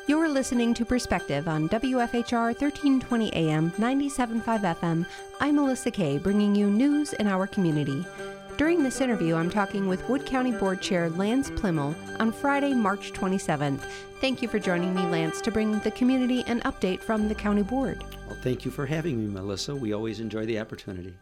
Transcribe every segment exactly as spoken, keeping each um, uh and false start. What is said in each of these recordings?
You're listening to Perspective on W F H R thirteen twenty A M, ninety-seven point five F M. I'm Melissa Kay, bringing you news in our community. During this interview, I'm talking with Wood County Board Chair Lance Plimmel on Friday, March twenty-seventh. Thank you for joining me, Lance, to bring the community an update from the County Board. Well, thank you for having me, Melissa. We always enjoy the opportunity.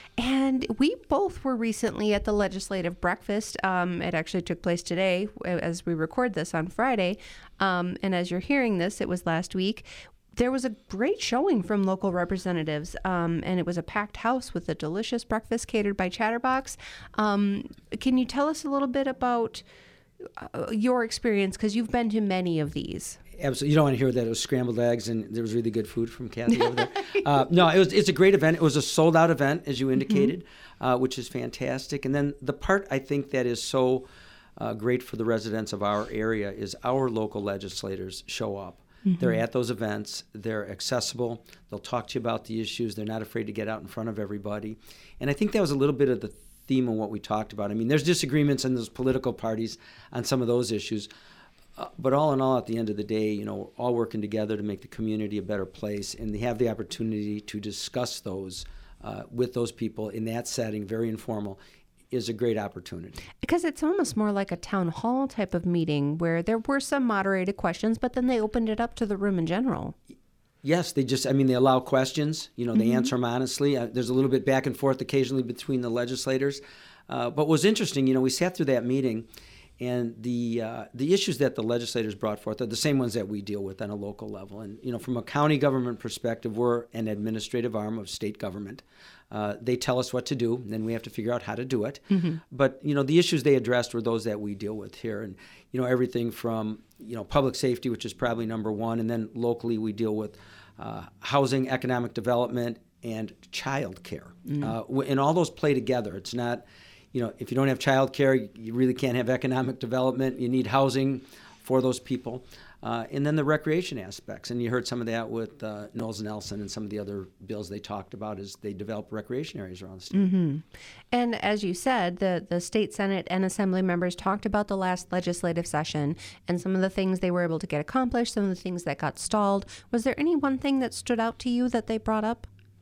And we both were recently at the legislative breakfast. Um, it actually took place today as we record this on Friday. Um, and as you're hearing this, it was last week. There was a great showing from local representatives, um, and it was a packed house with a delicious breakfast catered by Chatterbox. Um, can you tell us a little bit about uh, your experience, because you've been to many of these? Absolutely. You don't want to hear that it was scrambled eggs and there was really good food from Kathy over there. Uh, no, it was. It's a great event. It was a sold-out event, as you indicated, mm-hmm. uh, which is fantastic. And then the part I think that is so uh, great for the residents of our area is our local legislators show up. Mm-hmm. They're at those events. They're accessible. They'll talk to you about the issues. They're not afraid to get out in front of everybody. And I think that was a little bit of the theme of what we talked about. I mean, there's disagreements in those political parties on some of those issues. Uh, but all in all, at the end of the day, you know, all working together to make the community a better place, and they have the opportunity to discuss those uh, with those people in that setting, very informal, is a great opportunity. Because it's almost more like a town hall type of meeting where there were some moderated questions, but then they opened it up to the room in general. Yes, they just, I mean, they allow questions. You know, they mm-hmm. answer them honestly. Uh, there's a little bit back and forth occasionally between the legislators. Uh, but what was interesting, you know, we sat through that meeting, and the uh, the issues that the legislators brought forth are the same ones that we deal with on a local level. And, you know, from a county government perspective, we're an administrative arm of state government. Uh, they tell us what to do, and then we have to figure out how to do it. Mm-hmm. But, you know, the issues they addressed were those that we deal with here. And, you know, everything from, you know, public safety, which is probably number one, and then locally we deal with uh, housing, economic development, and child care. Mm-hmm. Uh, and all those play together. It's not... You know, if you don't have child care, you really can't have economic development. You need housing for those people. Uh, and then the recreation aspects. And you heard some of that with uh, Knowles Nelson and some of the other bills they talked about as they develop recreation areas around the state. Mm-hmm. And as you said, the, the state Senate and Assembly members talked about the last legislative session and some of the things they were able to get accomplished, some of the things that got stalled. Was there any one thing that stood out to you that they brought up?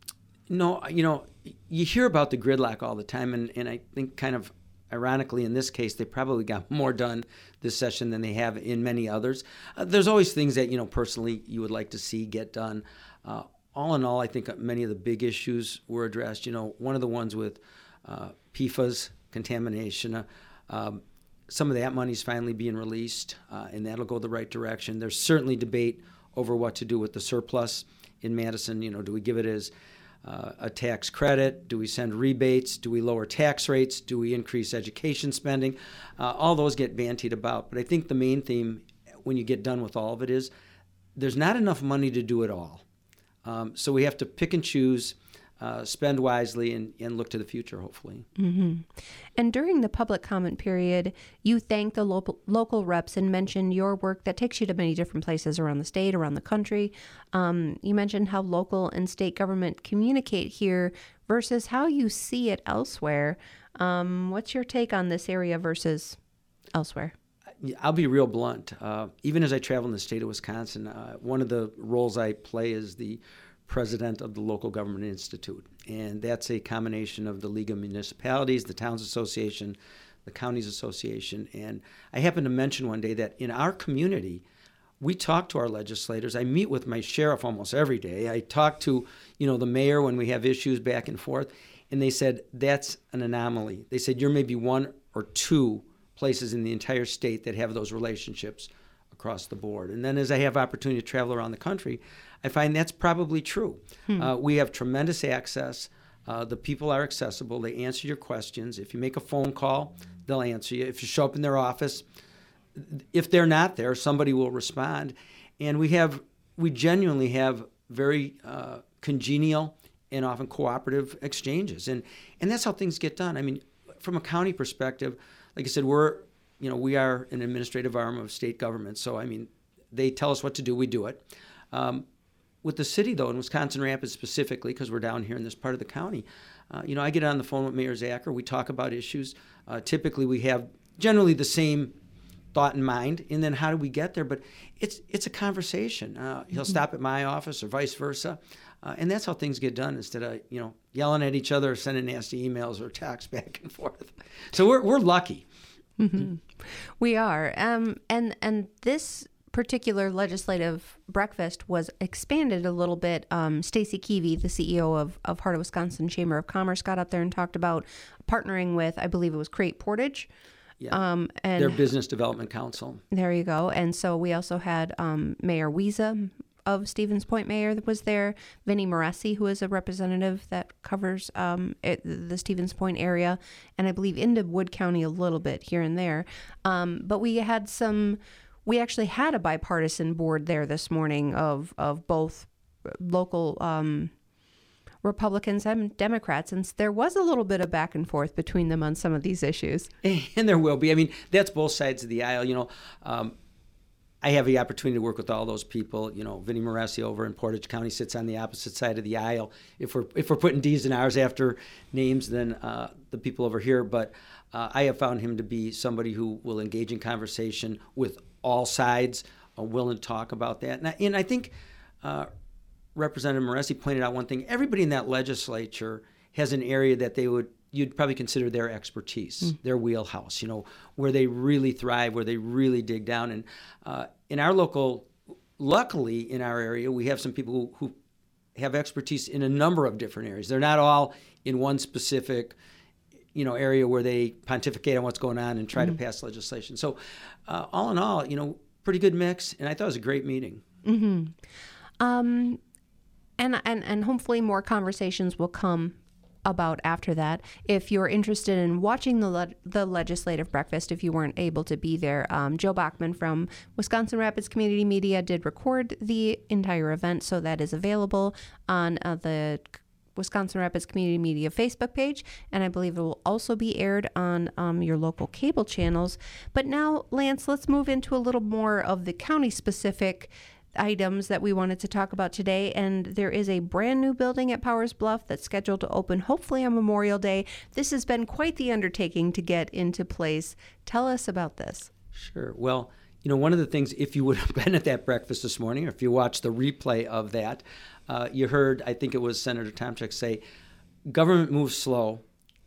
No, you know, you hear about the gridlock all the time, and, and I think kind of ironically in this case, they probably got more done this session than they have in many others. Uh, there's always things that, you know, personally you would like to see get done. Uh, all in all, I think many of the big issues were addressed. You know, one of the ones with uh, P F A S, contamination, uh, um, some of that money's finally being released, uh, and that'll go the right direction. There's certainly debate over what to do with the surplus in Madison. You know, do we give it as Uh, a tax credit? Do we send rebates? Do we lower tax rates? Do we increase education spending? Uh, all those get bantied about. But I think the main theme when you get done with all of it is there's not enough money to do it all. Um, so we have to pick and choose, uh, spend wisely, and, and look to the future, hopefully. Mm-hmm. And during the public comment period, you thanked the local, local reps and mentioned your work that takes you to many different places around the state, around the country. Um, you mentioned how local and state government communicate here versus how you see it elsewhere. Um, what's your take on this area versus elsewhere? I'll be real blunt. Uh, even as I travel in the state of Wisconsin, uh, one of the roles I play is the president of the Local Government Institute, and that's a combination of the League of Municipalities, the Towns Association, the Counties Association. And I happened to mention one day that in our community, we talk to our legislators. I meet with my sheriff almost every day. I talk to, you know, the mayor when we have issues back and forth, and they said that's an anomaly. They said you're maybe one or two places in the entire state that have those relationships across the board. And then as I have opportunity to travel around the country, I find that's probably true. Hmm. Uh, we have tremendous access. Uh, the people are accessible. They answer your questions. If you make a phone call, they'll answer you. If you show up in their office, if they're not there, somebody will respond. And we have, we genuinely have very uh, congenial and often cooperative exchanges. And, and that's how things get done. I mean, from a county perspective, like I said, we're, you know, we are an administrative arm of state government. So, I mean, they tell us what to do, we do it. Um, with the city, though, in Wisconsin Rapids specifically, because we're down here in this part of the county, uh, you know, I get on the phone with Mayor Zacher. We talk about issues. Uh, typically, we have generally the same thought in mind, and then how do we get there? But it's it's a conversation. Uh, he'll mm-hmm. stop at my office or vice versa, uh, and that's how things get done instead of you know yelling at each other, or sending nasty emails or texts back and forth. So we're we're lucky. Mm-hmm. We are, um, and and this particular legislative breakfast was expanded a little bit. Um, Stacy Keevy, the C E O of, of Heart of Wisconsin Chamber of Commerce, got up there and talked about partnering with, I believe it was Create Portage. Yeah, um, and their Business Development Council. There you go. And so we also had um, Mayor Wiesa of Stevens Point Mayor that was there, Vinnie Moresi, who is a representative that covers um, it, the Stevens Point area, and I believe into Wood County a little bit here and there. Um, but we had some... We actually had a bipartisan board there this morning of of both local um, Republicans and Democrats, and there was a little bit of back and forth between them on some of these issues. And there will be. I mean, that's both sides of the aisle. You know, um, I have the opportunity to work with all those people. You know, Vinnie Moresi over in Portage County sits on the opposite side of the aisle. If we're if we're putting D's and R's after names, then uh, the people over here. But uh, I have found him to be somebody who will engage in conversation with all sides, are willing to talk about that. And I, and I think uh, Representative Moresi pointed out one thing. Everybody in that legislature has an area that they would, you'd probably consider their expertise, mm. their wheelhouse, you know, where they really thrive, where they really dig down. And uh, in our local, luckily in our area, we have some people who, who have expertise in a number of different areas. They're not all in one specific you know, area where they pontificate on what's going on and try mm-hmm. to pass legislation. So uh, all in all, you know, pretty good mix. And I thought it was a great meeting. Mm-hmm. Um, and, and, and hopefully more conversations will come about after that. If you're interested in watching the le- the legislative breakfast, if you weren't able to be there, um, Joe Bachman from Wisconsin Rapids Community Media did record the entire event, so that is available on uh, the Wisconsin Rapids Community Media Facebook page, and I believe it will also be aired on um, your local cable channels. But now, Lance, let's move into a little more of the county-specific items that we wanted to talk about today. And there is a brand new building at Powers Bluff that's scheduled to open hopefully on Memorial Day. This has been quite the undertaking to get into place. Tell us about this. Sure. Well, you know, one of the things, if you would have been at that breakfast this morning, or if you watched the replay of that, uh, you heard, I think it was Senator Tomczyk say, government moves slow,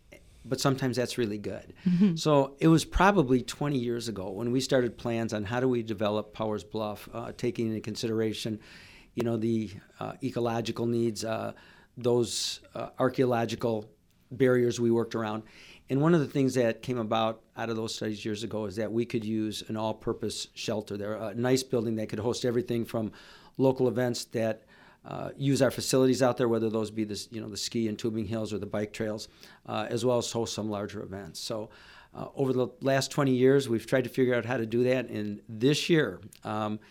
but sometimes that's really good. Mm-hmm. So it was probably twenty years ago when we started plans on how do we develop Powers Bluff, uh, taking into consideration, you know, the uh, ecological needs, uh, those uh, archaeological barriers we worked around. And one of the things that came about out of those studies years ago is that we could use an all-purpose shelter there, a nice building that could host everything from local events that uh, use our facilities out there, whether those be the, you know, the ski and tubing hills or the bike trails, uh, as well as host some larger events. So uh, over the last twenty years, we've tried to figure out how to do that. And this year, um,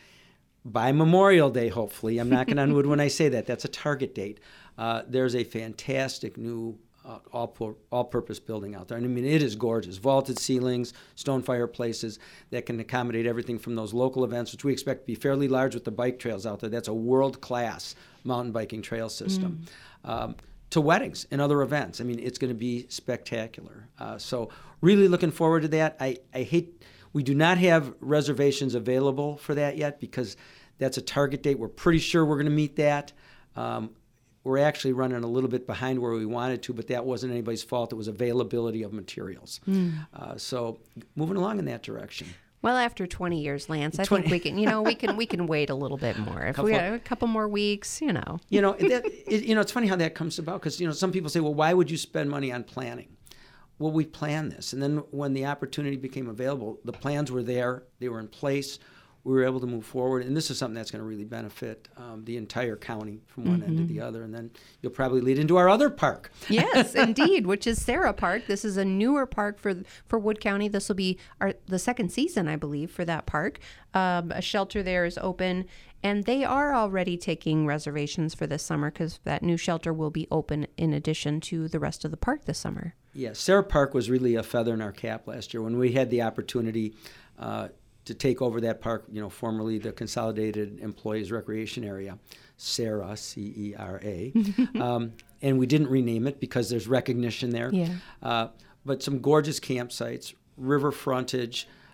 by Memorial Day, hopefully, I'm knocking on wood when I say that, that's a target date, uh, there's a fantastic new Uh, all all-purpose building out there. And I mean, it is gorgeous. Vaulted ceilings, stone fireplaces that can accommodate everything from those local events, which we expect to be fairly large with the bike trails out there. That's a world-class mountain biking trail system. Mm. Um, to weddings and other events. I mean, it's going to be spectacular. Uh, so really looking forward to that. I, I hate, we do not have reservations available for that yet because that's a target date. We're pretty sure we're going to meet that. Um, We're actually running a little bit behind where we wanted to, but that wasn't anybody's fault. It was availability of materials. Mm. Uh, so moving along in that direction. Well, after twenty years, Lance, I twenty think we can, you know, we can we can wait a little bit more. If we got a couple more weeks, you know. You know, that, it, you know, it's funny how that comes about because, you know, some people say, well, why would you spend money on planning? Well, we planned this. And then when the opportunity became available, the plans were there. They were in place. We were able to move forward, and this is something that's going to really benefit um, the entire county from one mm-hmm. end to the other, and then you'll probably lead into our other park. Yes, indeed, which is Sarah Park. This is a newer park for for Wood County. This will be our, the second season, I believe, for that park. Um, a shelter there is open, and they are already taking reservations for this summer because that new shelter will be open in addition to the rest of the park this summer. Yeah, Sarah Park was really a feather in our cap last year when we had the opportunity uh, to take over that park, you know, formerly the Consolidated Employees Recreation Area, Sarah, C E R A. um, and we didn't rename it because there's recognition there. Yeah. Uh, but some gorgeous campsites, river frontage,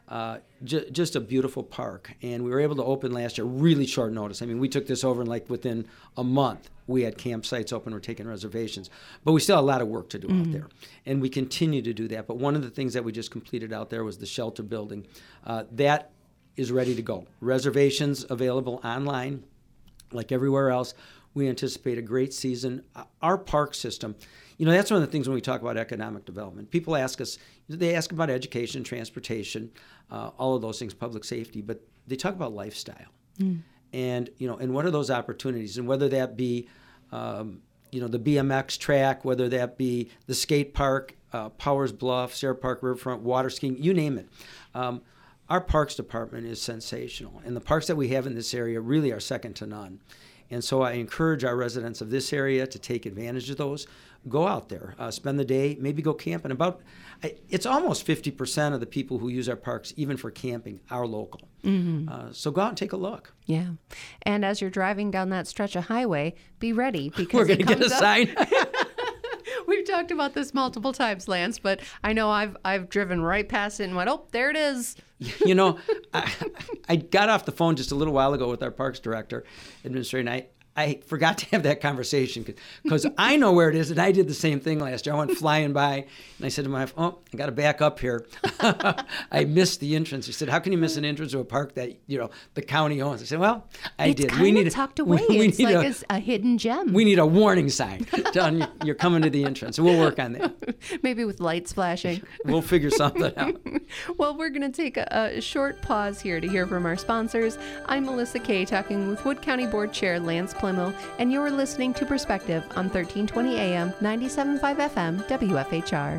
Uh, j- just a beautiful park, and we were able to open last year really short notice. I mean, we took this over and like within a month we had campsites open, we're taking reservations, but we still have a lot of work to do mm-hmm. out there, and we continue to do that. But one of the things that we just completed out there was the shelter building. Uh, that is ready to go. Reservations available online, like everywhere else. We anticipate a great season. Our park system, you know, that's one of the things when we talk about economic development. People ask us, they ask about education, transportation, uh, all of those things, public safety, but they talk about lifestyle. Mm. And, you know, and what are those opportunities? And whether that be, um, you know, the B M X track, whether that be the skate park, uh, Powers Bluff, Sierra Park Riverfront, water skiing, you name it. Um, our parks department is sensational. And the parks that we have in this area really are second to none. And so I encourage our residents of this area to take advantage of those. Go out there, uh, spend the day, maybe go camping. About, it's almost fifty percent of the people who use our parks, even for camping, are local. Mm-hmm. Uh, so go out and take a look. Yeah. And as you're driving down that stretch of highway, be ready because we're going to get a up. sign. We've talked about this multiple times, Lance, but I know I've I've driven right past it and went, oh, there it is. You know, I, I got off the phone just a little while ago with our parks director, administrator, and I, I forgot to have that conversation because I know where it is, and I did the same thing last year. I went flying by, and I said to my wife, oh, I got to back up here. I missed the entrance. He said, how can you miss an entrance to a park that, you know, the county owns? I said, well, I it's did. Kind we of need tucked away. We, we it's like a, a hidden gem. We need a warning sign telling you you're coming to the entrance, and we'll work on that. Maybe with lights flashing. We'll figure something out. Well, we're going to take a, a short pause here to hear from our sponsors. I'm Melissa Kay, talking with Wood County Board Chair Lance Plimmel, and you're listening to Perspective on thirteen twenty A M, ninety-seven point five F M, W F H R.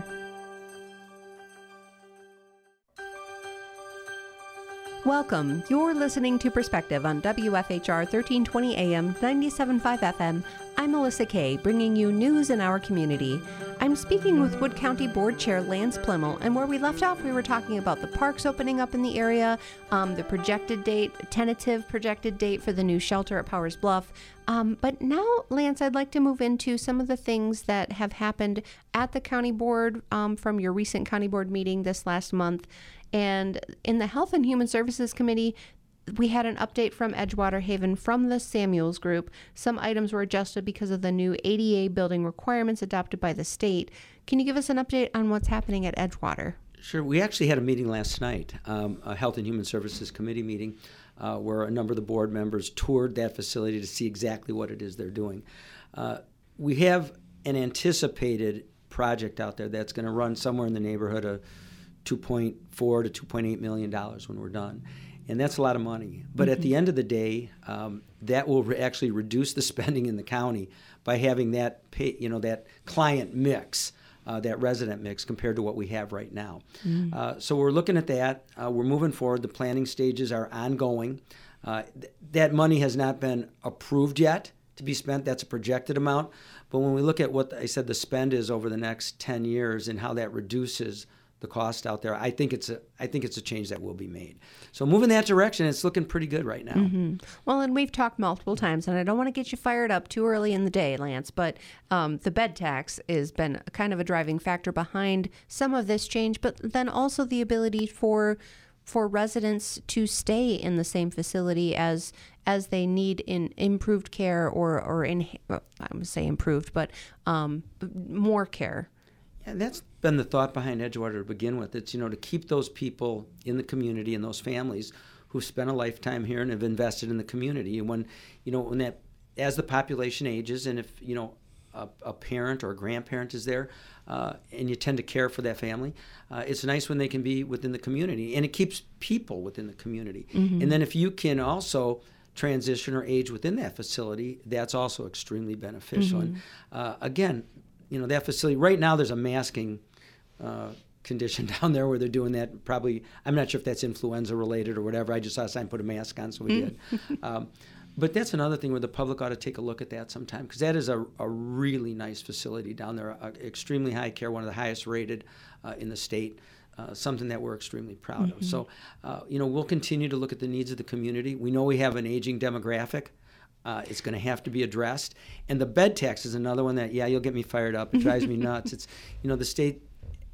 Welcome. You're listening to Perspective on W F H R thirteen twenty A M, ninety-seven point five F M. I'm Melissa Kay, bringing you news in our community. I'm speaking with Wood County Board Chair Lance Plimmel, and where we left off, we were talking about the parks opening up in the area, um, the projected date, tentative projected date for the new shelter at Powers Bluff. Um, but now, Lance, I'd like to move into some of the things that have happened at the county board um, from your recent county board meeting this last month. And in the Health and Human Services Committee, we had an update from Edgewater Haven from the Samuels Group. Some items were adjusted because of the new A D A building requirements adopted by the state. Can you give us an update on what's happening at Edgewater? Sure. We actually had a meeting last night, um, a Health and Human Services Committee meeting, uh, where a number of the board members toured that facility to see exactly what it is they're doing. Uh, we have an anticipated project out there that's going to run somewhere in the neighborhood of two point four to two point eight million dollars when we're done. And that's a lot of money. But mm-hmm. at the end of the day, um, that will re- actually reduce the spending in the county by having that pay, you know, that client mix, uh, that resident mix compared to what we have right now. Mm-hmm. Uh, so we're looking at that. Uh, we're moving forward. The planning stages are ongoing. Uh, th- that money has not been approved yet to be spent. That's a projected amount. But when we look at what I said the spend is over the next ten years and how that reduces the cost out there, I think it's a I think it's a change that will be made. So moving that direction, it's looking pretty good right now. Mm-hmm. Well, and we've talked multiple times, and I don't want to get you fired up too early in the day, Lance, but um, the bed tax has been kind of a driving factor behind some of this change, but then also the ability for for residents to stay in the same facility as as they need in improved care or or in I'm gonna say improved, but um, more care. And that's been the thought behind Edgewater to begin with. It's, you know, to keep those people in the community and those families who've spent a lifetime here and have invested in the community. And when, you know, when that, as the population ages, and if, you know, a, a parent or a grandparent is there, uh, and you tend to care for that family, uh, it's nice when they can be within the community. And it keeps people within the community. Mm-hmm. And then if you can also transition or age within that facility, that's also extremely beneficial. Mm-hmm. And uh, again, you know, that facility, right now there's a masking uh, condition down there where they're doing that. Probably, I'm not sure if that's influenza related or whatever. I just saw a sign, put a mask on, so we did. um, but that's another thing where the public ought to take a look at that sometime, because that is a, a really nice facility down there, uh, extremely high care, one of the highest rated uh, in the state. Uh, something that we're extremely proud mm-hmm. of. So, uh, you know, we'll continue to look at the needs of the community. We know we have an aging demographic. Uh, it's going to have to be addressed. And the bed tax is another one that, yeah, you'll get me fired up. It drives me nuts. It's, you know, the state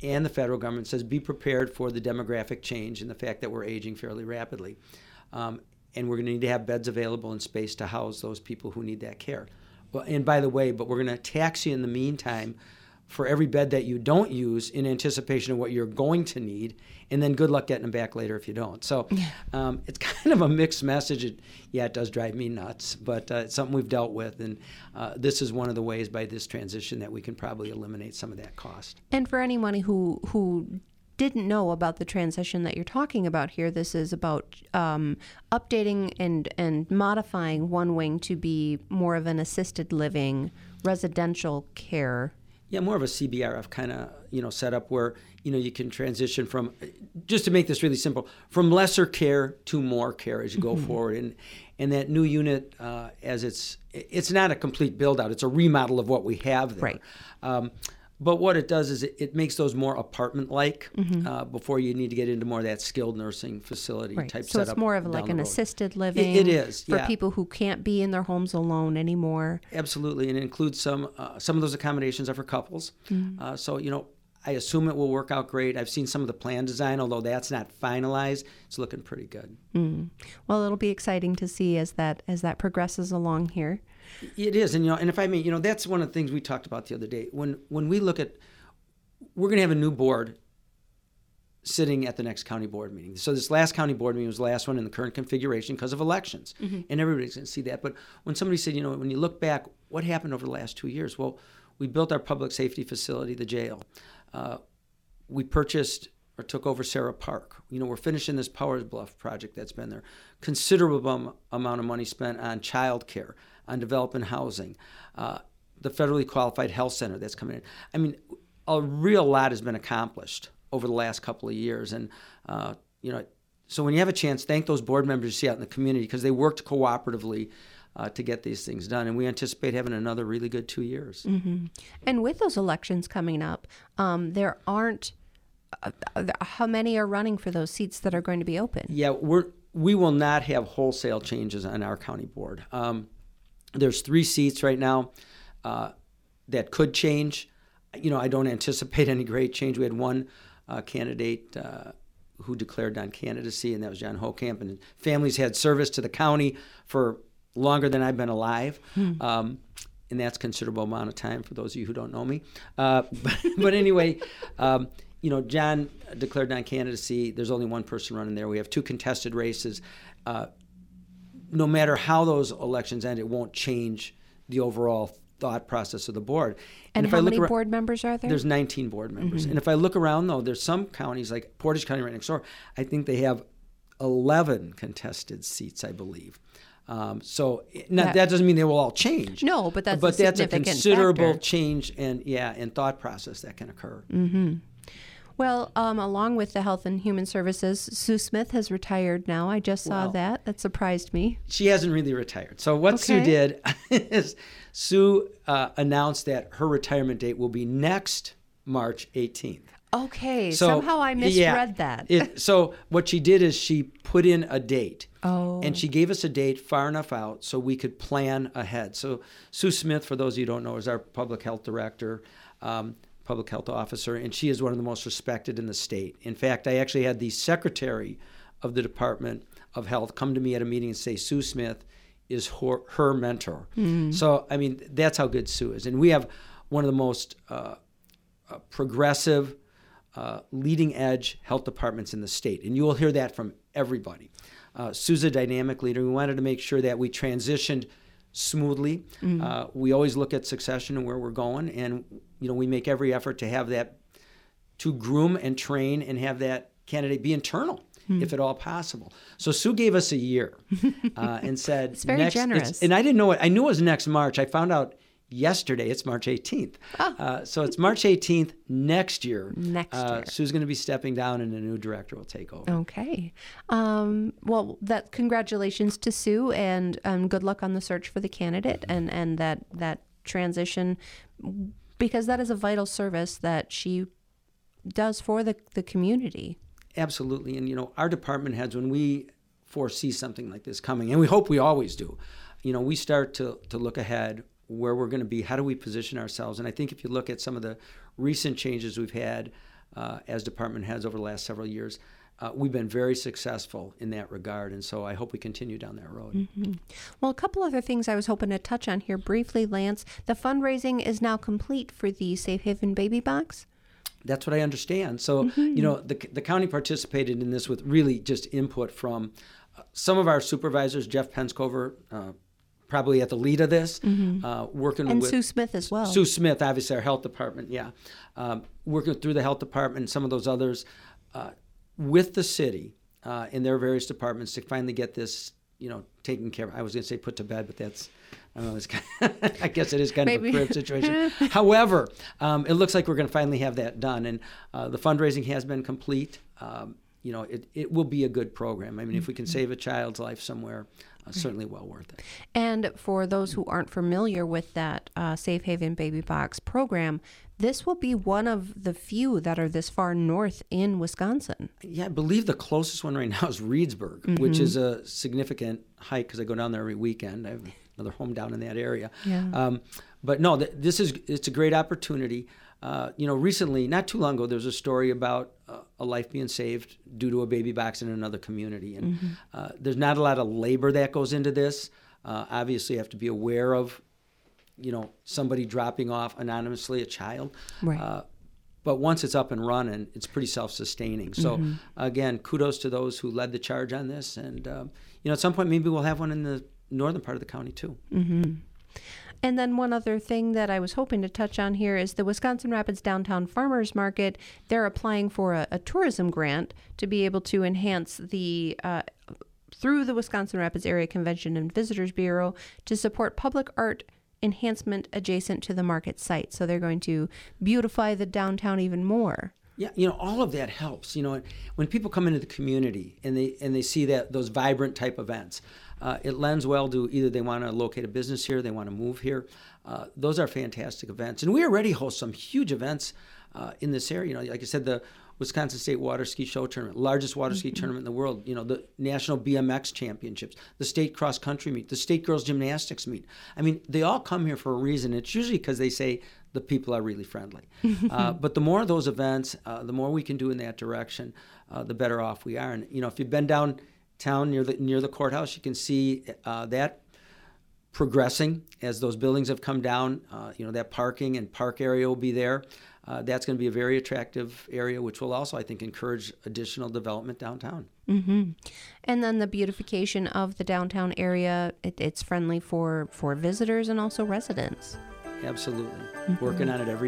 and the federal government says be prepared for the demographic change and the fact that we're aging fairly rapidly. Um, and we're going to need to have beds available and space to house those people who need that care. Well, and by the way, but we're going to tax you in the meantime for every bed that you don't use in anticipation of what you're going to need, and then good luck getting them back later if you don't. So um, it's kind of a mixed message. It, yeah, it does drive me nuts, but uh, it's something we've dealt with, and uh, this is one of the ways by this transition that we can probably eliminate some of that cost. And for anyone who who didn't know about the transition that you're talking about here, this is about um, updating and, and modifying one wing to be more of an assisted living, residential care. Yeah, more of a C B R F kind of, you know, setup where, you know, you can transition from, just to make this really simple, from lesser care to more care as you go mm-hmm. forward. And and that new unit, uh, as it's, it's not a complete build out, it's a remodel of what we have there. Right. Um, But what it does is it, it makes those more apartment-like mm-hmm. uh, before you need to get into more of that skilled nursing facility right. type so setup. So it's more of like an road. assisted living. It, it is, for yeah. people who can't be in their homes alone anymore. Absolutely, and it includes some, uh, some of those accommodations are for couples. Mm-hmm. Uh, so, you know, I assume it will work out great. I've seen some of the plan design, although that's not finalized. It's looking pretty good. Mm. Well, it'll be exciting to see as that as that progresses along here. It is, and you know, and if I may, you know, that's one of the things we talked about the other day. When when we look at we're going to have a new board sitting at the next county board meeting. So this last county board meeting was the last one in the current configuration because of elections. Mm-hmm. And everybody's going to see that. But when somebody said, you know, when you look back, what happened over the last two years? Well, we built our public safety facility, the jail. Uh, we purchased or took over Sarah Park. You know, we're finishing this Powers Bluff project that's been there. Considerable amount of money spent on child care, on developing housing, uh, the federally qualified health center that's coming in. I mean, a real lot has been accomplished over the last couple of years. And, uh, you know, so when you have a chance, thank those board members you see out in the community because they worked cooperatively uh, to get these things done. And we anticipate having another really good two years. Mm-hmm. And with those elections coming up, um, there aren't, uh, how many are running for those seats that are going to be open? Yeah, we're, we will not have wholesale changes on our county board. Um, there's three seats right now uh, that could change. You know, I don't anticipate any great change. We had one uh, candidate uh, who declared non-candidacy, and that was John Hokamp. And families had service to the county for longer than I've been alive. Hmm. Um, and that's a considerable amount of time for those of you who don't know me. Uh, but, but anyway, um, you know, John declared non-candidacy. There's only one person running there. We have two contested races. Uh, no matter how those elections end, it won't change the overall thought process of the board. And, and if how I look many around, board members are there? There's nineteen board members. Mm-hmm. And if I look around, though, there's some counties, like Portage County right next door, I think they have eleven contested seats, I believe. Um, so now, that, that doesn't mean they will all change. No, but that's but a that's a significant considerable factor. change and yeah, and thought process that can occur. Mm-hmm. Well, um, along with the Health and Human Services, Sue Smith has retired now. I just saw well, that. That surprised me. She hasn't really retired. So what okay. Sue did is Sue uh, announced that her retirement date will be next March eighteenth. Okay, so, somehow I misread yeah, that. it, so what she did is she put in a date. Oh. And she gave us a date far enough out so we could plan ahead. So Sue Smith, for those of you who don't know, is our public health director, um, public health officer, and she is one of the most respected in the state. In fact, I actually had the secretary of the Department of Health come to me at a meeting and say Sue Smith is her, her mentor. Mm-hmm. So, I mean, that's how good Sue is. And we have one of the most uh, uh, progressive, uh, leading-edge health departments in the state. And you will hear that from everybody. Uh, Sue's a dynamic leader. We wanted to make sure that we transitioned smoothly. Mm-hmm. Uh, we always look at succession and where we're going, and you know we make every effort to have that, to groom and train and have that candidate be internal, mm-hmm. if at all possible. So Sue gave us a year uh, and said, "It's very next, generous." It's, and I didn't know it. I knew it was next March. I found out yesterday. It's March eighteenth. Oh. Uh, so it's March eighteenth next year. Next year. Uh, Sue's going to be stepping down, and a new director will take over. Okay. Um, well, that congratulations to Sue, and um, good luck on the search for the candidate and, and that, that transition, because that is a vital service that she does for the, the community. Absolutely. And, you know, our department heads, when we foresee something like this coming, and we hope we always do, you know, we start to, to look ahead where we're going to be, how do we position ourselves? And I think if you look at some of the recent changes we've had uh, as department heads over the last several years, uh, we've been very successful in that regard. And so I hope we continue down that road. Mm-hmm. Well, a couple other things I was hoping to touch on here briefly, Lance. The fundraising is now complete for the Safe Haven Baby Box. That's what I understand. So, mm-hmm. you know, the, the county participated in this with really just input from uh, some of our supervisors, Jeff Penscover, uh, probably at the lead of this, mm-hmm. uh, working and with... And Sue Smith as well. Sue Smith, obviously, our health department, yeah. Um, working through the health department and some of those others uh, with the city uh, in their various departments to finally get this, you know, taken care of. I was going to say put to bed, but that's... I don't know, it's kind of, I guess it is kind Maybe. of a crib situation. However, um, it looks like we're going to finally have that done. And uh, the fundraising has been complete. Um, you know, it, it will be a good program. I mean, if we can save a child's life somewhere, uh, certainly well worth it. And for those who aren't familiar with that uh, Safe Haven Baby Box program, this will be one of the few that are this far north in Wisconsin. Yeah, I believe the closest one right now is Reedsburg, mm-hmm. which is a significant hike because I go down there every weekend. I have another home down in that area. Yeah. Um, but no, th- this is it's a great opportunity. Uh, you know, recently, not too long ago, there was a story about uh, a life being saved due to a baby box in another community. And mm-hmm. uh, there's not a lot of labor that goes into this. Uh, obviously, you have to be aware of, you know, somebody dropping off anonymously a child. Right. Uh, but once it's up and running, it's pretty self-sustaining. So, mm-hmm. again, kudos to those who led the charge on this. And, um, you know, at some point, maybe we'll have one in the northern part of the county, too. Mm-hmm. And then one other thing that I was hoping to touch on here is the Wisconsin Rapids Downtown Farmers Market. They're applying for a, a tourism grant to be able to enhance the, uh, through the Wisconsin Rapids Area Convention and Visitors Bureau, to support public art enhancement adjacent to the market site. So they're going to beautify the downtown even more. Yeah, you know, all of that helps. You know, when people come into the community and they and they see that those vibrant type events, uh, it lends well to either they want to locate a business here, they want to move here. Uh, those are fantastic events, and we already host some huge events uh, in this area. You know, like I said, the Wisconsin State Water Ski Show Tournament, largest water ski mm-hmm. tournament in the world. You know, the National B M X Championships, the State Cross Country Meet, the State Girls Gymnastics Meet. I mean, they all come here for a reason. It's usually because they say the people are really friendly. uh, but the more of those events, uh, the more we can do in that direction, uh, the better off we are. And you know, if you've been downtown near the near the courthouse, you can see uh, that progressing as those buildings have come down. Uh, you know, that parking and park area will be there. Uh, that's going to be a very attractive area, which will also, I think, encourage additional development downtown. Mm-hmm. And then the beautification of the downtown area, it, it's friendly for, for visitors and also residents. Absolutely. Mm-hmm. Working on it every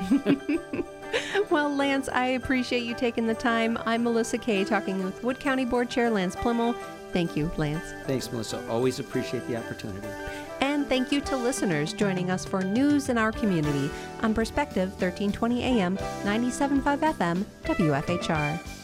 day. Well, Lance, I appreciate you taking the time. I'm Melissa Kay, talking with Wood County Board Chair Lance Plimmel. Thank you, Lance. Thanks, Melissa. Always appreciate the opportunity. And thank you to listeners joining us for news in our community on Perspective thirteen twenty A M, ninety-seven point five F M, W F H R.